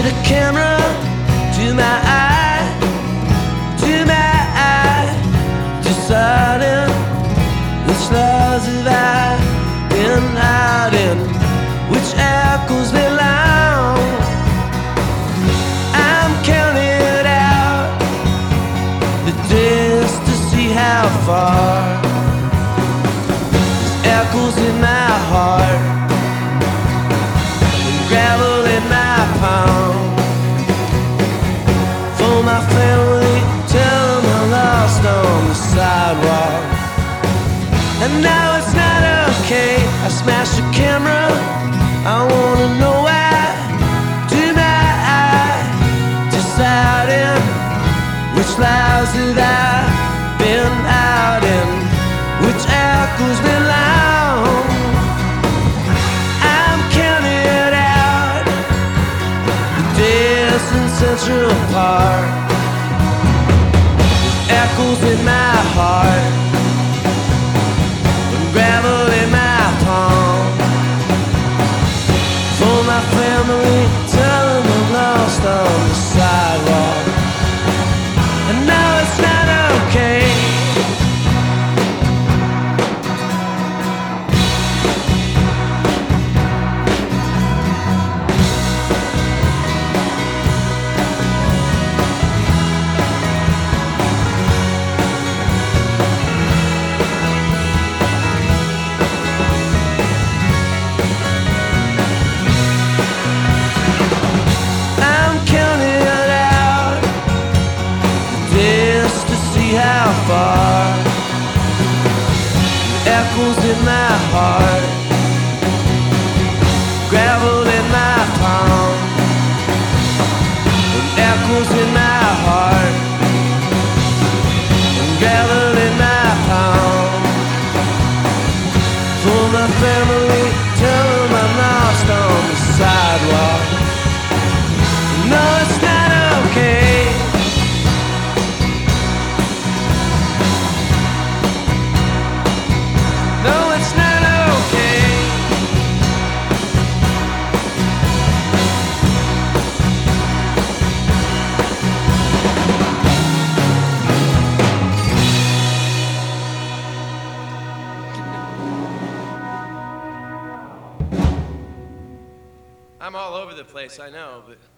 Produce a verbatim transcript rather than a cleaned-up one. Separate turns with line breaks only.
a camera to my eye, to my eye, deciding which laws have I been hiding, which echoes belong. I'm counting it out, the days to see how far. There's echoes in my heart, gravel in my palm. For my family, tell them I'm lost on the sidewalk. And now it's not okay, I smashed the camera, I wanna know why. To my eye, deciding which lives that I've been out in, which echoes belong. In Central Park, echoes in my heart, and gravel in my palm. For my family, tell them I'm lost on the sidewalk. And now it's not okay. How far, the echoes in my heart, gravel in my palm, and echoes in my heart, and gravel in my palm. For my family, tell them I'm lost on the sidewalk. No, it's not okay. I'm all over the place, I know, but